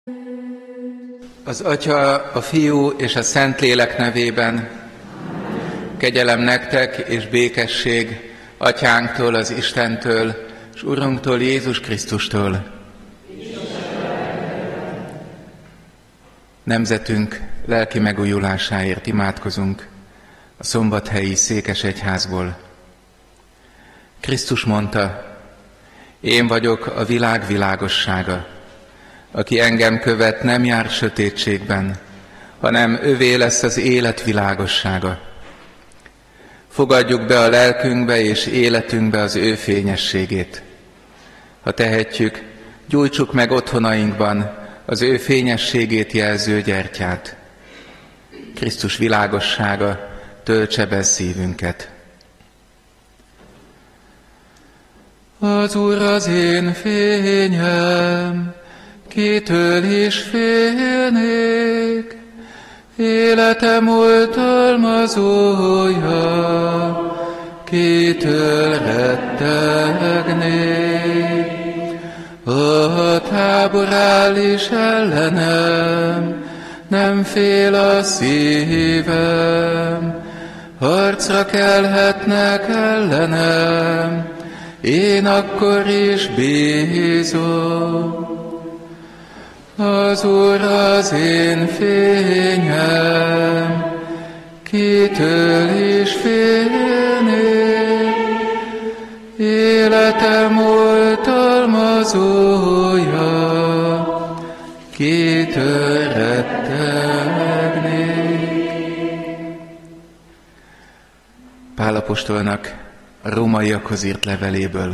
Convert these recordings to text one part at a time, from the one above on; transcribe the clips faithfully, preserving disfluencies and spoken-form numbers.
Az Atya, a Fiú és a Szentlélek nevében. Kegyelem nektek és békesség Atyánktól, az Istentől, és Urunktól, Jézus Krisztustól. Nemzetünk lelki megújulásáért imádkozunk a Szombathelyi Székesegyházból. Krisztus mondta: én vagyok a világ világossága. Aki engem követ, nem jár sötétségben, hanem övé lesz az élet világossága. Fogadjuk be a lelkünkbe és életünkbe az ő fényességét. Ha tehetjük, gyújtsuk meg otthonainkban az ő fényességét jelző gyertyát. Krisztus világossága töltse be szívünket. Az Úr az én fényem, kitől is félnék, életem oltalmazója, kitől rettegnék. A tábor áll is ellenem, nem fél a szívem, harcra kelhetnek ellenem, én akkor is bízom. Az Úr az én fényem, kitől is félnék, életem oltalmazója, kitől rettegnék. Pál apostolnak a rómaiakhoz írt leveléből.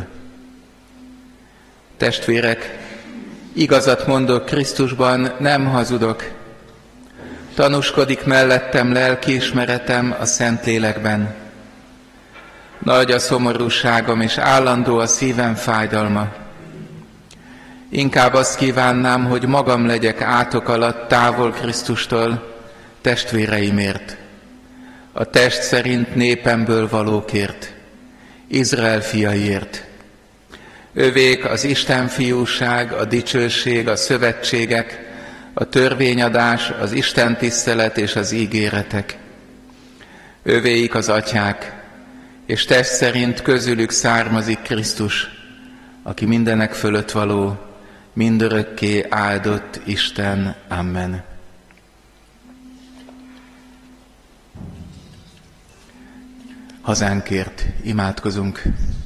Testvérek, igazat mondok Krisztusban, nem hazudok. Tanúskodik mellettem lelkiismeretem a Szentlélekben. Nagy a szomorúságom, és állandó a szívem fájdalma. Inkább azt kívánnám, hogy magam legyek átok alatt távol Krisztustól, testvéreimért, a test szerint népemből valókért, Izrael fiaiért. Övék az Isten fiúság, a dicsőség, a szövetségek, a törvényadás, az Isten tisztelet és az ígéretek. Övéik az atyák, és test szerint közülük származik Krisztus, aki mindenek fölött való, mindörökké áldott Isten. Amen. Hazánkért imádkozunk.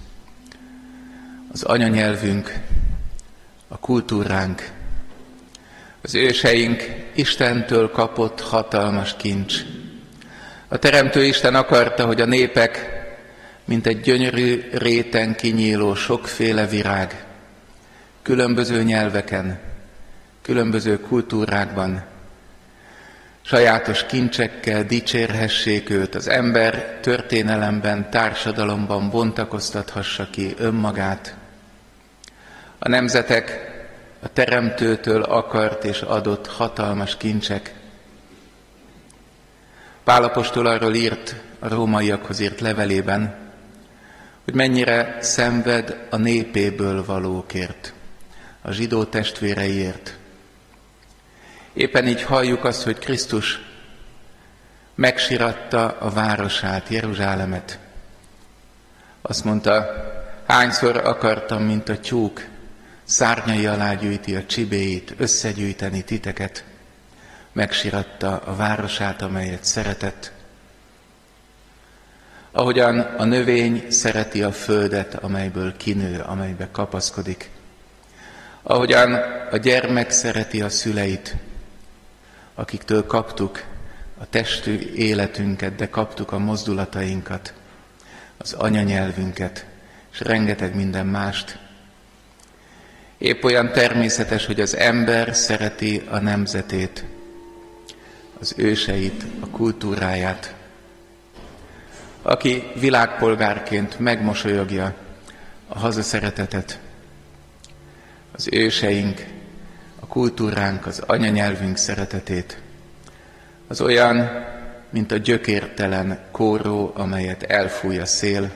Az anyanyelvünk, a kultúránk, az őseink Istentől kapott hatalmas kincs. A Teremtő Isten akarta, hogy a népek, mint egy gyönyörű réten kinyíló sokféle virág, különböző nyelveken, különböző kultúrákban, sajátos kincsekkel dicsérhessék őt, az ember történelemben, társadalomban bontakoztathassa ki önmagát. A nemzetek a Teremtőtől akart és adott hatalmas kincsek. Pál apostol arról írt a rómaiakhoz írt levelében, hogy mennyire szenved a népéből valókért, a zsidó testvéreiért. Éppen így halljuk azt, hogy Krisztus megsiratta a városát, Jeruzsálemet. Azt mondta, hányszor akartam, mint a tyúk, szárnyai alá gyűjti a csibéit, összegyűjteni titeket. Megsiratta a városát, amelyet szeretett. Ahogyan a növény szereti a földet, amelyből kinő, amelybe kapaszkodik. Ahogyan a gyermek szereti a szüleit, akiktől kaptuk a testű életünket, de kaptuk a mozdulatainkat, az anyanyelvünket, és rengeteg minden mást. Épp olyan természetes, hogy az ember szereti a nemzetét, az őseit, a kultúráját. Aki világpolgárként megmosolyogja a hazaszeretetet, az őseink, a kultúránk, az anyanyelvünk szeretetét, az olyan, mint a gyökértelen kóró, amelyet elfúj a szél.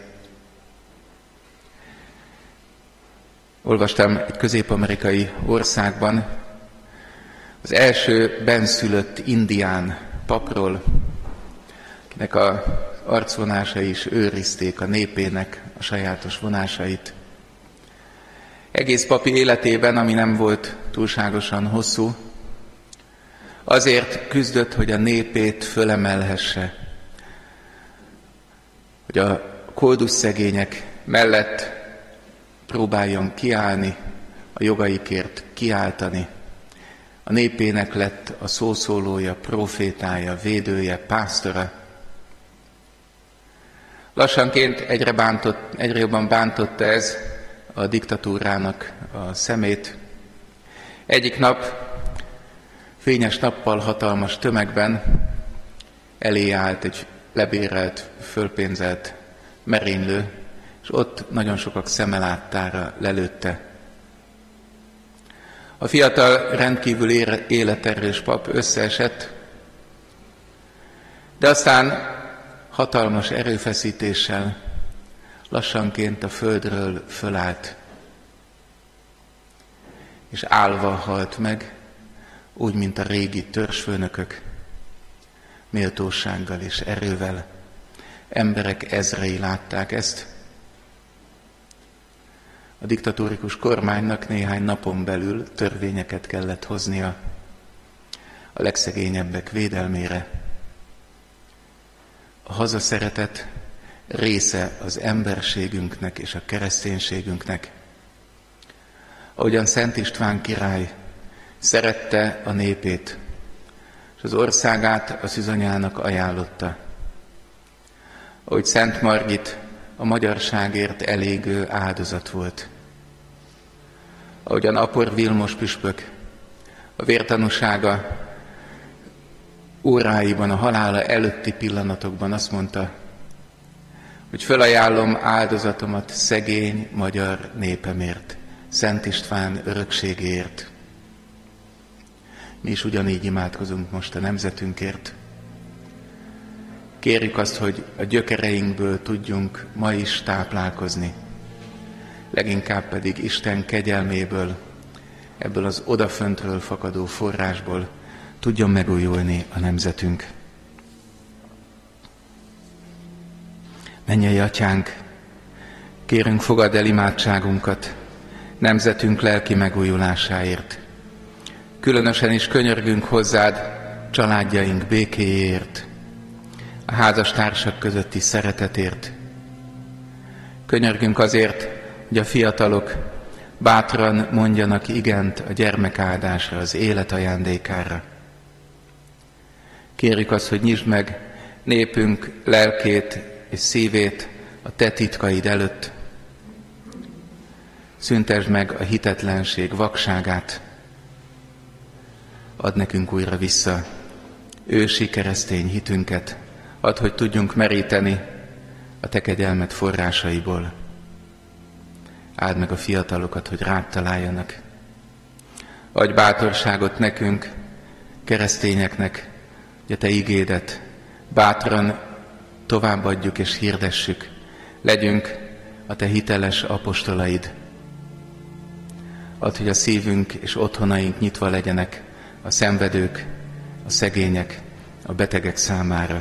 Olvastam egy közép-amerikai országban, az első benszülött indián papról, akinek a arcvonásai is őrizték a népének a sajátos vonásait. Egész papi életében, ami nem volt túlságosan hosszú, azért küzdött, hogy a népét fölemelhesse, hogy a koldusszegények mellett próbáljon kiállni, a jogaikért kiáltani. A népének lett a szószólója, profétája, védője, pásztora. Lassanként egyre, bántott, egyre jobban bántotta ez a diktatúrának a szemét. Egyik nap, fényes nappal, hatalmas tömegben elé állt egy lebérelt, fölpénzelt merénylő, és ott nagyon sokak szeme láttára lelőtte. A fiatal, rendkívül életerős pap összeesett, de aztán hatalmas erőfeszítéssel lassanként a földről fölállt, és állva halt meg, úgy, mint a régi törzsfőnökök, méltósággal és erővel. Emberek ezrei látták ezt. A diktatórikus kormánynak néhány napon belül törvényeket kellett hoznia a legszegényebbek védelmére. A hazaszeretet része az emberségünknek és a kereszténységünknek. Ahogyan Szent István király szerette a népét, és az országát a szűzanyának ajánlotta. Ahogy Szent Margit a magyarságért elégő áldozat volt. Ahogyan Apor Vilmos püspök a vértanúsága óráiban, a halála előtti pillanatokban azt mondta, hogy felajánlom áldozatomat szegény magyar népemért, Szent István örökségéért. Mi is ugyanígy imádkozunk most a nemzetünkért. Kérjük azt, hogy a gyökereinkből tudjunk ma is táplálkozni, leginkább pedig Isten kegyelméből, ebből az odaföntről fakadó forrásból tudjon megújulni a nemzetünk. Mennyei Atyánk, kérünk, fogadd el imádságunkat nemzetünk lelki megújulásáért. Különösen is könyörgünk hozzád családjaink békéjéért, a házastársak közötti szeretetért. Könyörgünk azért, hogy a fiatalok bátran mondjanak igent a gyermekáldásra, az élet ajándékára. Kérjük azt, hogy nyisd meg népünk lelkét és szívét a te titkaid előtt. Szüntesd meg a hitetlenség vakságát. Add nekünk újra vissza ősi keresztény hitünket. Add, hogy tudjunk meríteni a te kegyelmed forrásaiból. Áld meg a fiatalokat, hogy rád találjanak. Adj bátorságot nekünk, keresztényeknek, hogy a te igédet bátran továbbadjuk és hirdessük. Legyünk a te hiteles apostolaid. Add, hogy a szívünk és otthonaink nyitva legyenek a szenvedők, a szegények, a betegek számára.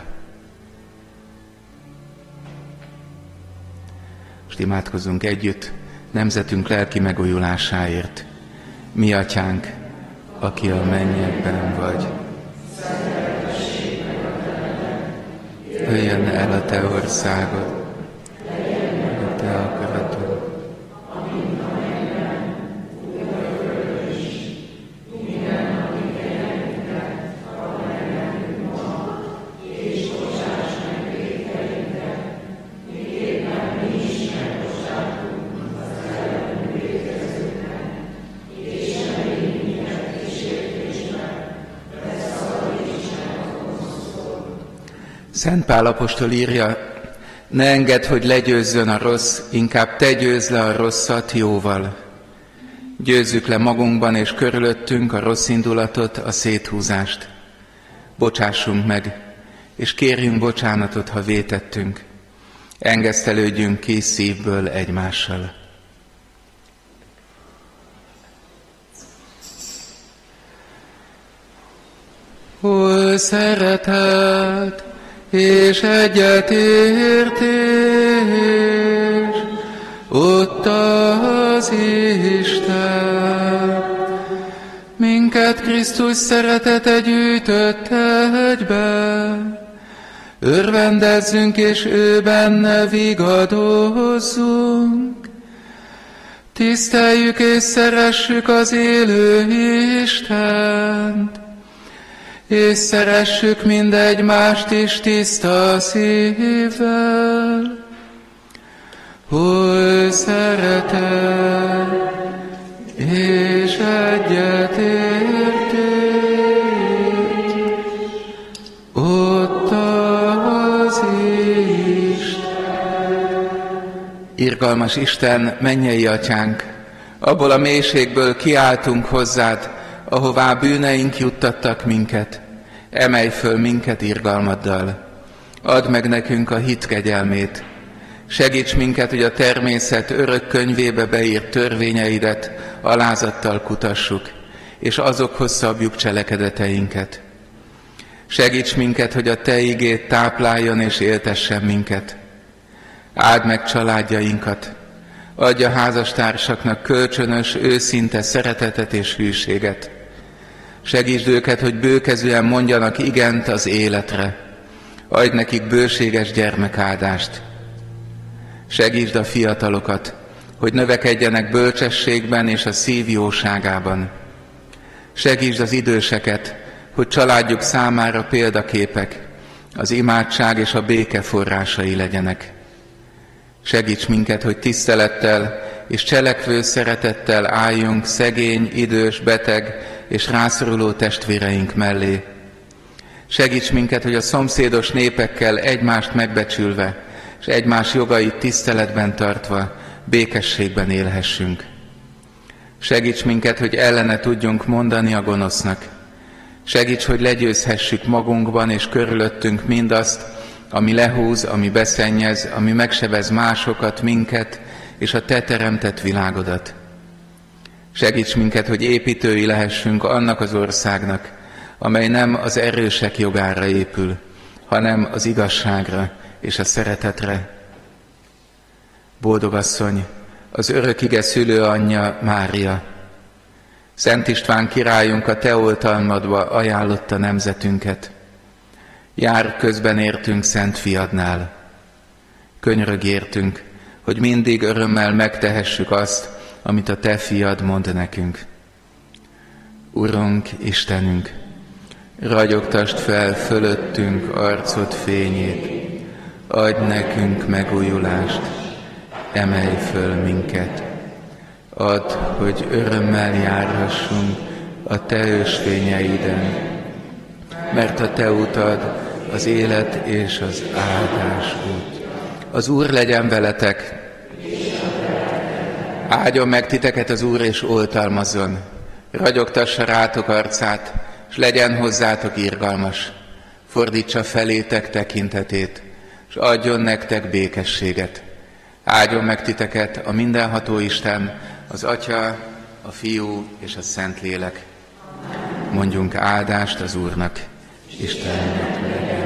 Most imádkozzunk együtt nemzetünk lelki megújulásáért. Mi Atyánk, aki a mennyekben vagy, jöjjön el a te országod, a te akaratod. Szent Pál apostol írja, ne engedd, hogy legyőzzön a rossz, inkább te győzz le a rosszat jóval. Győzzük le magunkban és körülöttünk a rossz indulatot, a széthúzást. Bocsássunk meg, és kérjünk bocsánatot, ha vétettünk. Engesztelődjünk ki szívből egymással. Hol szeretet és egyetértés, ott az Isten. Minket Krisztus szeretete gyűjtött egybe, örvendezzünk és ő benne vigadozzunk. Tiszteljük és szeressük az élő Istent, és szeressük mindegymást is tiszta szívvel. Hol szeretet és egyetértés, ott az Isten. Irgalmas Isten, mennyei Atyánk, abból a mélységből kiáltunk hozzád, ahová bűneink juttattak minket. Emelj föl minket irgalmaddal. Add meg nekünk a hit kegyelmét. Segíts minket, hogy a természet örök könyvébe beírt törvényeidet alázattal kutassuk, és azokhoz szabjuk cselekedeteinket. Segíts minket, hogy a Te igéd tápláljon és éltessen minket. Áld meg családjainkat, adj a házastársaknak kölcsönös, őszinte szeretetet és hűséget. Segítsd őket, hogy bőkezűen mondjanak igent az életre. Adj nekik bőséges gyermekáldást. Segítsd a fiatalokat, hogy növekedjenek bölcsességben és a szív jóságában. Segítsd az időseket, hogy családjuk számára példaképek, az imádság és a béke forrásai legyenek. Segíts minket, hogy tisztelettel és cselekvő szeretettel álljunk szegény, idős, beteg és rászoruló testvéreink mellé. Segíts minket, hogy a szomszédos népekkel egymást megbecsülve, és egymás jogait tiszteletben tartva, békességben élhessünk. Segíts minket, hogy ellene tudjunk mondani a gonosznak. Segíts, hogy legyőzhessük magunkban és körülöttünk mindazt, ami lehúz, ami beszennyez, ami megsebez másokat, minket és a Te teremtett világodat. Segíts minket, hogy építői lehessünk annak az országnak, amely nem az erősek jogára épül, hanem az igazságra és a szeretetre. Boldog asszony, az örök ige szülő anyja Mária, Szent István királyunk a Te oltalmadba ajánlotta nemzetünket. Jár közben értünk Szent Fiadnál. Könyörög értünk, hogy mindig örömmel megtehessük azt, amit a Te Fiad mond nekünk. Urunk, Istenünk, ragyogtasd fel fölöttünk arcod fényét, adj nekünk megújulást, emelj föl minket. Add, hogy örömmel járhassunk a Te ösvényeiden, mert a Te utad az élet és az áldás út. Az Úr legyen veletek! Áldjon meg titeket az Úr, és oltalmazzon, ragyogtassa rátok arcát, és legyen hozzátok irgalmas, fordítsa felétek tekintetét, és adjon nektek békességet. Áldjon meg titeket a mindenható Isten, az Atya, a Fiú és a Szentlélek. Mondjunk áldást az Úrnak. Istennek legyen.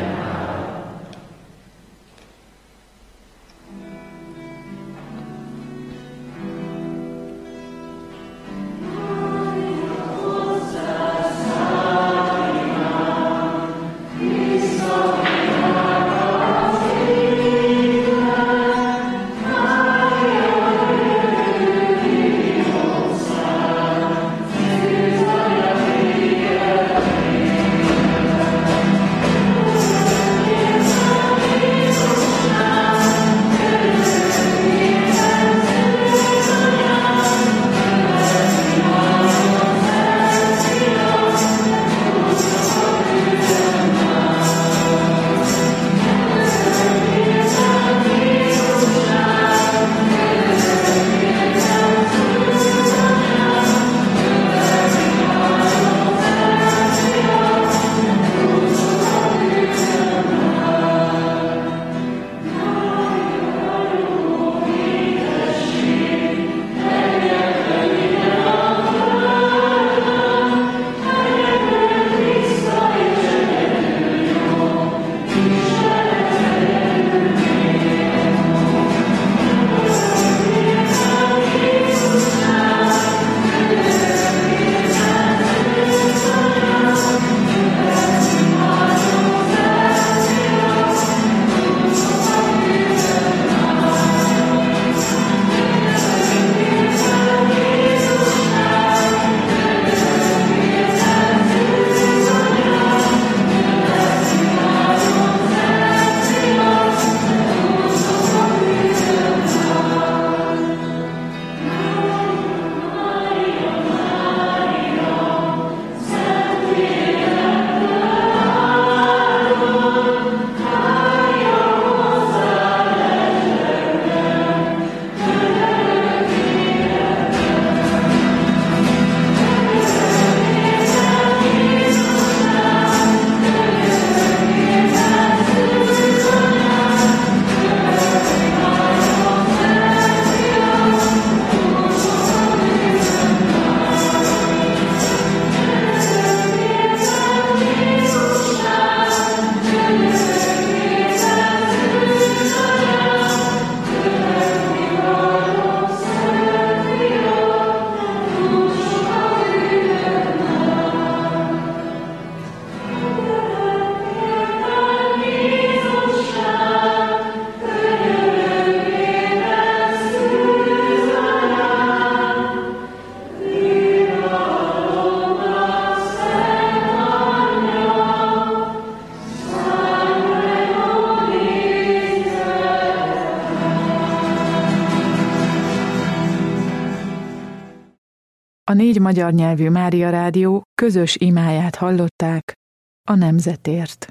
A négy magyar nyelvű Mária Rádió közös imáját hallották a nemzetért.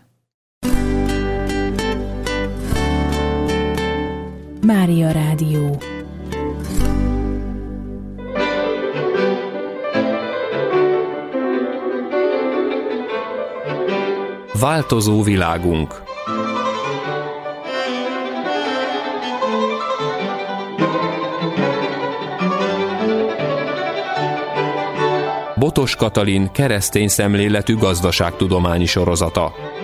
Mária Rádió. Változó világunk. Botos Katalin keresztény szemléletű gazdaságtudományi sorozata.